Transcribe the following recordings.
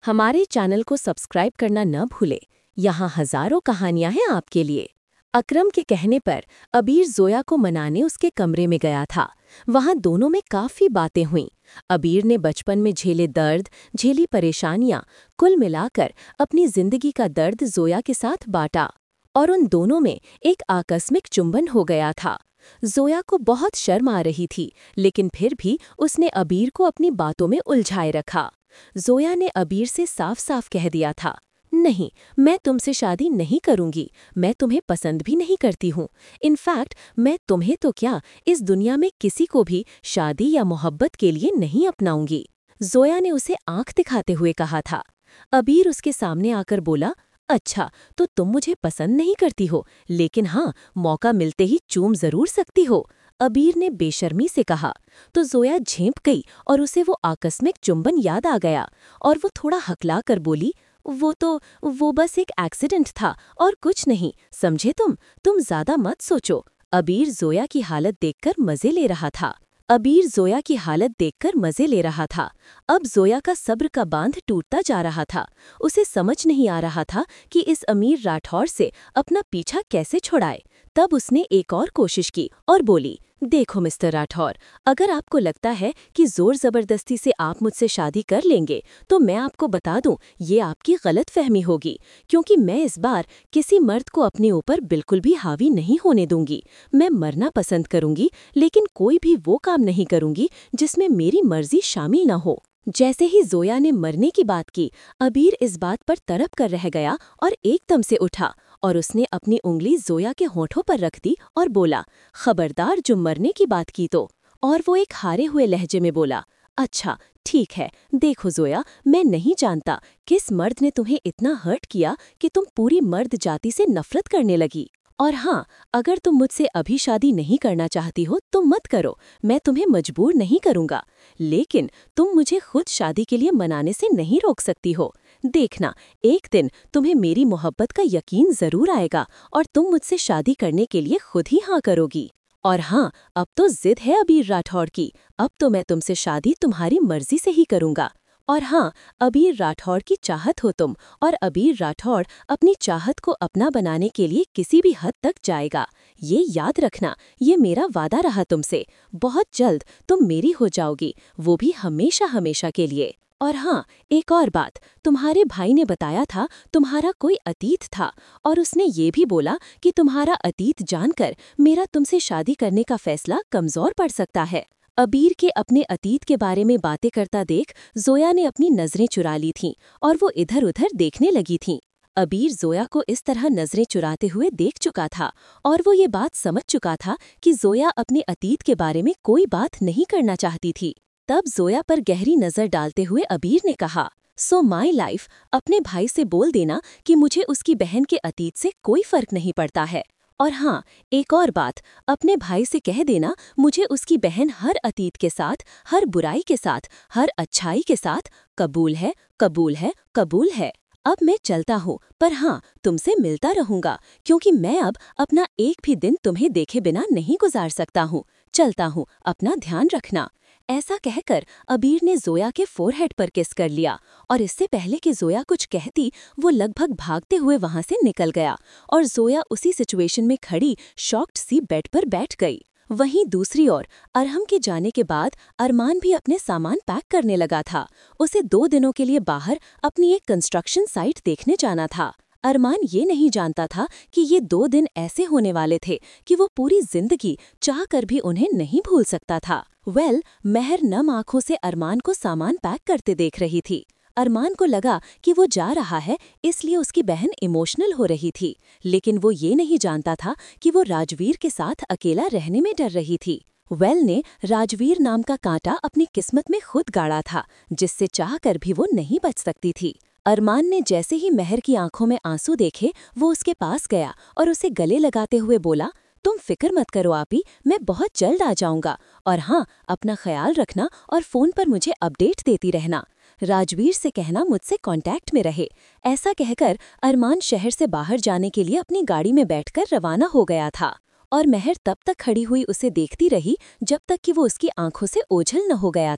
हमारे चैनल को सब्सक्राइब करना न भूलें। यहाँ हजारों कहानियां हैं आपके लिए। अकरम के कहने पर अबीर जोया को मनाने उसके कमरे में गया था। वहाँ दोनों में काफ़ी बातें हुईं। अबीर ने बचपन में झेले दर्द, झेली परेशानियां, कुल मिलाकर अपनी जिंदगी का दर्द जोया के साथ बांटा और उन दोनों में एक आकस्मिक चुंबन हो गया था। जोया को बहुत शर्म आ रही थी, लेकिन फिर भी उसने अबीर को अपनी बातों में उलझाए रखा। जोया ने अबीर से साफ साफ कह दिया था, नहीं, मैं तुमसे शादी नहीं करूंगी। मैं तुम्हें पसंद भी नहीं करती हूँ। इनफैक्ट मैं तुम्हें तो क्या, इस दुनिया में किसी को भी शादी या मोहब्बत के लिए नहीं अपनाऊंगी। जोया ने उसे आंख दिखाते हुए कहा था। अबीर उसके सामने आकर बोला, अच्छा, तो तुम मुझे पसंद नहीं करती हो, लेकिन हाँ, मौका मिलते ही चूम जरूर सकती हो। अबीर ने बेशर्मी से कहा। तो जोया झेंप गई और उसे वो आकस्मिक चुंबन याद आ गया और वो थोड़ा हकला कर बोली, वो बस एक एक्सीडेंट था और कुछ नहीं, समझे तुम ज्यादा मत सोचो। अबीर जोया की हालत देखकर मजे ले रहा था। अब जोया का सब्र का बांध टूटता जा रहा था। उसे समझ नहीं आ रहा था कि इस अमीर राठौर से अपना पीछा कैसे छुड़ाए। तब उसने एक और कोशिश की और बोली, देखो मिस्टर राठौर, अगर आपको लगता है कि जोर जबरदस्ती से आप मुझसे शादी कर लेंगे, तो मैं आपको बता दूं, ये आपकी गलतफहमी होगी, क्योंकि मैं इस बार किसी मर्द को अपने ऊपर बिल्कुल भी हावी नहीं होने दूंगी। मैं मरना पसंद करूंगी, लेकिन कोई भी वो काम नहीं करूंगी जिसमें मेरी मर्जी शामिल न हो। जैसे ही जोया ने मरने की बात की, अबीर इस बात पर तड़प कर रह गया और एकदम से उठा और उसने अपनी उंगली जोया के होठों पर रख दी और बोला, खबरदार जो मरने की बात की तो। और वो एक हारे हुए लहजे में बोला, अच्छा ठीक है, देखो जोया, मैं नहीं जानता किस मर्द ने तुम्हें इतना हर्ट किया कि तुम पूरी मर्द जाति से नफरत करने लगी। और हाँ, अगर तुम मुझसे अभी शादी नहीं करना चाहती हो तो मत करो, मैं तुम्हें मजबूर नहीं करूँगा। लेकिन तुम मुझे खुद शादी के लिए मनाने से नहीं रोक सकती हो। देखना, एक दिन तुम्हें मेरी मोहब्बत का यकीन जरूर आएगा और तुम मुझसे शादी करने के लिए खुद ही हाँ करोगी। और हाँ, अब तो जिद है अबीर राठौर की, अब तो मैं तुमसे शादी तुम्हारी मर्जी से ही करूँगा। और हाँ, अबीर राठौर की चाहत हो तुम, और अबीर राठौर अपनी चाहत को अपना बनाने के लिए किसी भी हद तक जाएगा। ये याद रखना, ये मेरा वादा रहा तुमसे। बहुत जल्द तुम मेरी हो जाओगी, वो भी हमेशा हमेशा के लिए। और हाँ, एक और बात, तुम्हारे भाई ने बताया था तुम्हारा कोई अतीत था, और उसने ये भी बोला कि तुम्हारा अतीत जानकर मेरा तुमसे शादी करने का फैसला कमजोर पड़ सकता है। अबीर के अपने अतीत के बारे में बातें करता देख जोया ने अपनी नजरें चुरा ली थीं और वो इधर उधर देखने लगी थीं। अबीर जोया को इस तरह नजरें चुराते हुए देख चुका था और वो ये बात समझ चुका था कि जोया अपने अतीत के बारे में कोई बात नहीं करना चाहती थी। तब जोया पर गहरी नजर डालते हुए अबीर ने कहा, सो माई लाइफ, अपने भाई से बोल देना कि मुझे उसकी बहन के अतीत से कोई फर्क नहीं पड़ता है। और हाँ, एक और बात, अपने भाई से कह देना मुझे उसकी बहन हर अतीत के साथ, हर बुराई के साथ, हर अच्छाई के साथ कबूल है, कबूल है, कबूल है। अब मैं चलता हूँ, पर हाँ, तुमसे मिलता रहूंगा, क्योंकि मैं अब अपना एक भी दिन तुम्हें देखे बिना नहीं गुजार सकता हूँ। चलता हूँ, अपना ध्यान रखना। ऐसा कहकर अबीर ने जोया के फोरहेड पर किस कर लिया और इससे पहले कि जोया कुछ कहती, वो लगभग भागते हुए वहां से निकल गया और जोया उसी सिचुएशन में खड़ी शॉक्ड सी बेड पर बैठ गई। वहीं दूसरी ओर अरहम के जाने के बाद अरमान भी अपने सामान पैक करने लगा था। उसे 2 दिनों के लिए बाहर अपनी एक कंस्ट्रक्शन साइट देखने जाना था। अरमान ये नहीं जानता था कि ये 2 दिन ऐसे होने वाले थे कि वो पूरी जिंदगी चाह कर भी उन्हें नहीं भूल सकता था। महर नम आंखों से अरमान को सामान पैक करते देख रही थी। अरमान को लगा कि वो जा रहा है, इसलिए उसकी बहन इमोशनल हो रही थी, लेकिन वो ये नहीं जानता था कि वो राजवीर के साथ अकेला रहने में डर रही थी। ने राजवीर नाम का कांटा अपनी किस्मत में खुद गाड़ा था, जिससे चाह कर भी वो नहीं बच सकती थी। अरमान ने जैसे ही महर की आंखों में आंसू देखे, वो उसके पास गया और उसे गले लगाते हुए बोला, तुम फिक्र मत करो आपी, मैं बहुत जल्द आ जाऊंगा। और हाँ, अपना ख्याल रखना और फोन पर मुझे अपडेट देती रहना। राजवीर से कहना मुझसे कांटेक्ट में रहे। ऐसा कहकर अरमान शहर से बाहर जाने के लिए अपनी गाड़ी में बैठकर रवाना हो गया था और महर तब तक खड़ी हुई उसे देखती रही जब तक कि वो उसकी आंखों से ओझल न हो गया था।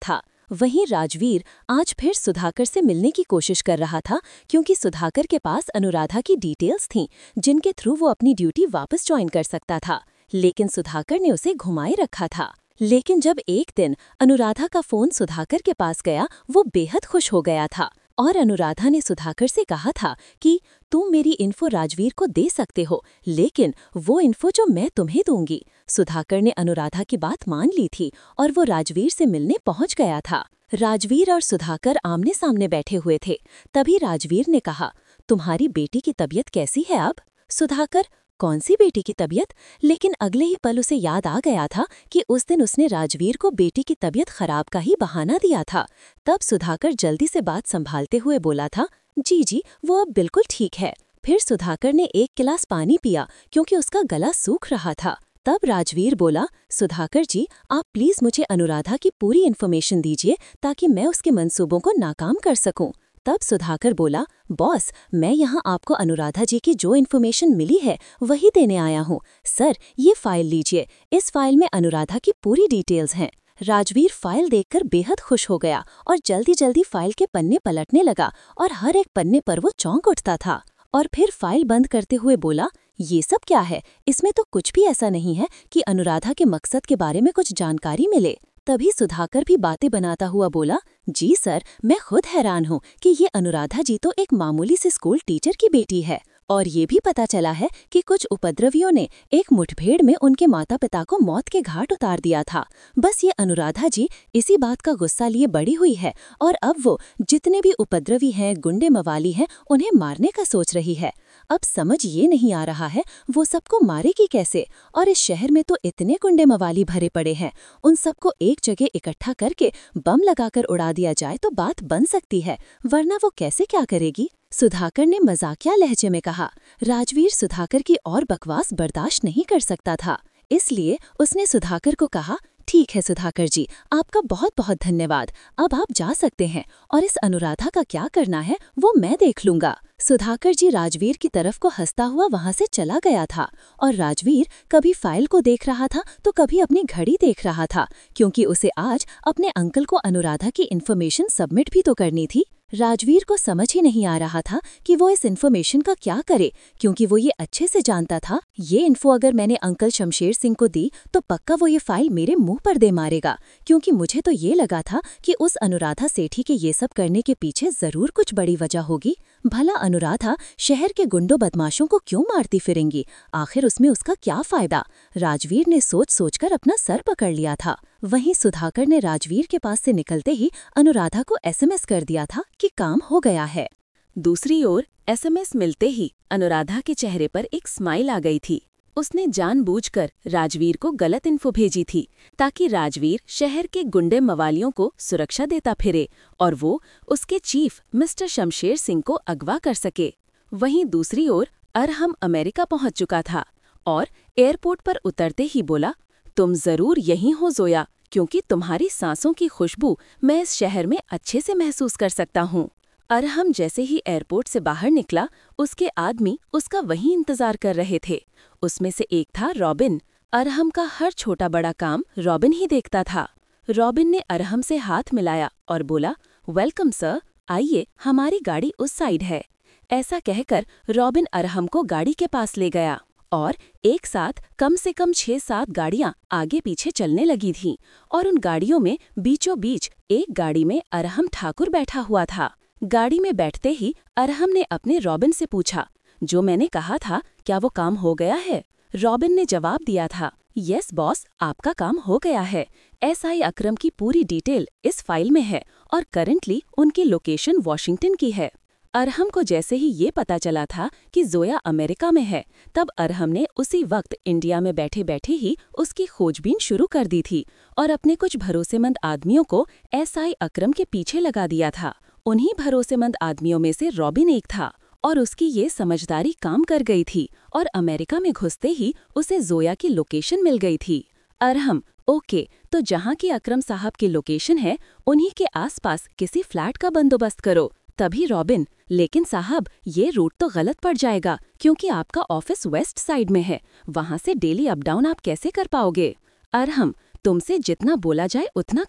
वहीं राजवीर आज फिर सुधाकर से मिलने की कोशिश कर रहा था, क्योंकि सुधाकर के पास अनुराधा की डिटेल्स थीं जिनके थ्रू वो अपनी ड्यूटी वापस ज्वाइन कर सकता था। लेकिन सुधाकर ने उसे घुमाए रखा था। लेकिन जब एक दिन अनुराधा का फोन सुधाकर के पास गया, वो बेहद खुश हो गया था और अनुराधा ने सुधाकर से कहा था कि तुम मेरी इन्फो राजवीर को दे सकते हो, लेकिन वो इन्फो जो मैं तुम्हें दूंगी। सुधाकर ने अनुराधा की बात मान ली थी और वो राजवीर से मिलने पहुंच गया था। राजवीर और सुधाकर आमने सामने बैठे हुए थे। तभी राजवीर ने कहा, तुम्हारी बेटी की तबीयत कैसी है अब? सुधाकर, कौन सी बेटी की तबीयत? लेकिन अगले ही पल उसे याद आ गया था कि उस दिन उसने राजवीर को बेटी की तबीयत खराब का ही बहाना दिया था। तब सुधाकर जल्दी से बात संभालते हुए बोला था, जी जी, वो अब बिल्कुल ठीक है। फिर सुधाकर ने एक गिलास पानी पिया क्योंकि उसका गला सूख रहा था। तब राजवीर बोला, सुधाकर जी, आप प्लीज मुझे अनुराधा की पूरी इन्फॉर्मेशन दीजिए ताकि मैं उसके मंसूबों को नाकाम कर सकूं। तब सुधाकर बोला, बॉस, मैं यहाँ आपको अनुराधा जी की जो इन्फॉर्मेशन मिली है वही देने आया हूँ। सर, ये फाइल लीजिए, इस फाइल में अनुराधा की पूरी डिटेल्स हैं। राजवीर फाइल देखकर बेहद खुश हो गया और जल्दी जल्दी फाइल के पन्ने पलटने लगा और हर एक पन्ने पर वो चौंक उठता था। और फिर फाइल बंद करते हुए बोला, ये सब क्या है? इसमें तो कुछ भी ऐसा नहीं है कि अनुराधा के मकसद के बारे में कुछ जानकारी मिले। तभी सुधाकर भी बातें बनाता हुआ बोला, जी सर, मैं खुद हैरान हूँ कि ये अनुराधा जी तो एक मामूली सी स्कूल टीचर की बेटी है और ये भी पता चला है कि कुछ उपद्रवियों ने एक मुठभेड़ में उनके माता पिता को मौत के घाट उतार दिया था। बस ये अनुराधा जी इसी बात का गुस्सा लिए बड़ी हुई है और अब वो जितने भी उपद्रवी हैं, गुंडे मवाली हैं, उन्हें मारने का सोच रही है। अब समझ ये नहीं आ रहा है वो सबको मारेगी कैसे, और इस शहर में तो इतने गुंडे मवाली भरे पड़े हैं, उन सबको एक जगह इकट्ठा करके बम लगाकर उड़ा दिया जाए तो बात बन सकती है, वरना वो कैसे क्या करेगी? सुधाकर ने मजाकिया लहजे में कहा। राजवीर सुधाकर की और बकवास बर्दाश्त नहीं कर सकता था, इसलिए उसने सुधाकर को कहा, ठीक है सुधाकर जी, आपका बहुत बहुत धन्यवाद, अब आप जा सकते हैं और इस अनुराधा का क्या करना है वो मैं देख लूंगा। सुधाकर जी राजवीर की तरफ को हंसता हुआ वहां से चला गया था और राजवीर कभी फाइल को देख रहा था तो कभी अपनी घड़ी देख रहा था, क्योंकि उसे आज अपने अंकल को अनुराधा की इन्फॉर्मेशन सबमिट भी तो करनी थी। राजवीर को समझ ही नहीं आ रहा था कि वो इस इन्फॉर्मेशन का क्या करे, क्योंकि वो ये अच्छे से जानता था ये इन्फो अगर मैंने अंकल शमशेर सिंह को दी तो पक्का वो ये फाइल मेरे मुंह पर दे मारेगा, क्योंकि मुझे तो ये लगा था कि उस अनुराधा सेठी के ये सब करने के पीछे जरूर कुछ बड़ी वजह होगी। भला अनुराधा शहर के गुंडों बदमाशों को क्यों मारती फिरेंगी? आखिर उसमें उसका क्या फायदा? राजवीर ने सोच सोचकर अपना सर पकड़ लिया था। वहीं सुधाकर ने राजवीर के पास से निकलते ही अनुराधा को एसएमएस कर दिया था कि काम हो गया है। दूसरी ओर एसएमएस मिलते ही अनुराधा के चेहरे पर एक स्माइल आ गई थी। उसने जानबूझकर राजवीर को गलत इन्फो भेजी थी ताकि राजवीर शहर के गुंडे मवालियों को सुरक्षा देता फिरे और वो उसके चीफ मिस्टर शमशेर सिंह को अगवा कर सके। वहीं दूसरी ओर अरहम अमेरिका पहुंच चुका था और एयरपोर्ट पर उतरते ही बोला, तुम जरूर यहीं हो जोया, क्योंकि तुम्हारी सांसों की खुशबू मैं इस शहर में अच्छे से महसूस कर सकता हूँ। अरहम जैसे ही एयरपोर्ट से बाहर निकला, उसके आदमी उसका वहीं इंतजार कर रहे थे। उसमें से एक था रॉबिन। अरहम का हर छोटा बड़ा काम रॉबिन ही देखता था। रॉबिन ने अरहम से हाथ मिलाया और बोला, वेलकम सर, आइए, हमारी गाड़ी उस साइड है। ऐसा कहकर रॉबिन अरहम को गाड़ी के पास ले गया और एक साथ कम से कम 6-7 गाड़ियां आगे पीछे चलने लगी थीं और उन गाड़ियों में बीचों बीच एक गाड़ी में अरहम ठाकुर बैठा हुआ था। गाड़ी में बैठते ही अरहम ने अपने रॉबिन से पूछा, जो मैंने कहा था क्या वो काम हो गया है? रॉबिन ने जवाब दिया था, यस बॉस, आपका काम हो गया है। एसआई अकरम की पूरी डिटेल इस फाइल में है और करंटली उनकी लोकेशन वॉशिंगटन की है। अरहम को जैसे ही ये पता चला था कि जोया अमेरिका में है, तब अरहम ने उसी वक्त इंडिया में बैठे बैठे ही उसकी खोजबीन शुरू कर दी थी और अपने कुछ भरोसेमंद आदमियों को एसआई अकरम के पीछे लगा दिया था। उन्हीं भरोसेमंद आदमियों में से रॉबिन एक था और उसकी ये समझदारी काम कर गई थी और अमेरिका में घुसते ही उसे जोया की लोकेशन मिल गई थी। अरहम, ओके, तो जहाँ की अकरम साहब की लोकेशन है उन्हीं के आसपास किसी फ्लैट का बंदोबस्त करो। तभी रॉबिन, लेकिन साहब ये रूट तो गलत पड़ जाएगा क्योंकि आपका ऑफिस वेस्ट साइड में है, वहाँ से डेली अप डाउन आप कैसे कर पाओगे? अरहम, तुमसे जितना बोला जाए उतना करो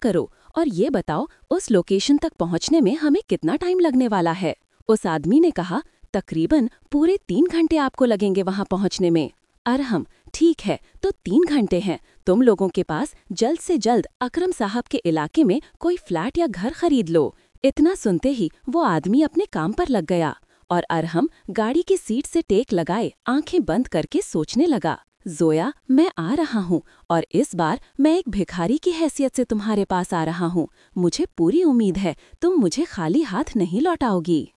और ये बताओ, उस लोकेशन तक पहुंचने में हमें कितना टाइम लगने वाला है? उस आदमी ने कहा, तकरीबन पूरे 3 घंटे आपको लगेंगे वहां पहुंचने में। अरहम, ठीक है, तो 3 घंटे हैं। तुम लोगों के पास जल्द से जल्द अकरम साहब के इलाके में कोई फ्लैट या घर खरीद लो। इतना सुनते ही वो आदमी अपने काम पर लग गया और अरहम गाड़ी की सीट से टेक लगाए आंखें बंद करके सोचने लगा, जोया, मैं आ रहा हूँ और इस बार मैं एक भिखारी की हैसियत से तुम्हारे पास आ रहा हूँ। मुझे पूरी उम्मीद है तुम मुझे खाली हाथ नहीं लौटाओगी।